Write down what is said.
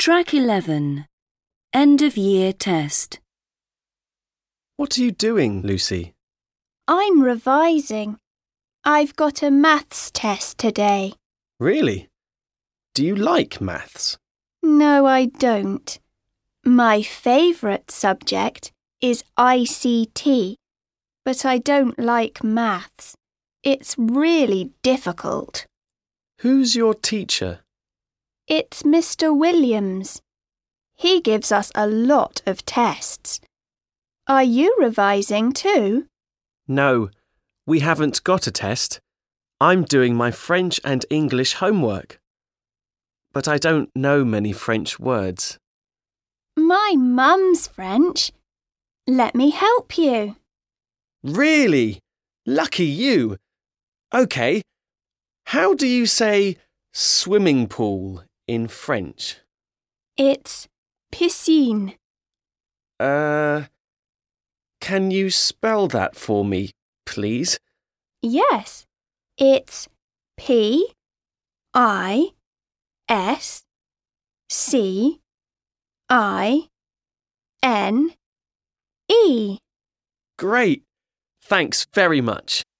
Track 11. End of year test. What are you doing, Lucy? I'm revising. I've got a maths test today. Really? Do you like maths? No, I don't. My favourite subject is ICT, but I don't like maths. It's really difficult. Who's your teacher? It's Mr. Williams. He gives us a lot of tests. Are you revising too? No, we haven't got a test. I'm doing my French and English homework. But I don't know many French words. My mum's French. Let me help you. Really? Lucky you. OK. How do you say swimming pool in French? It's piscine. Can you spell that for me, please? Yes, it's Piscine. Great. Thanks very much.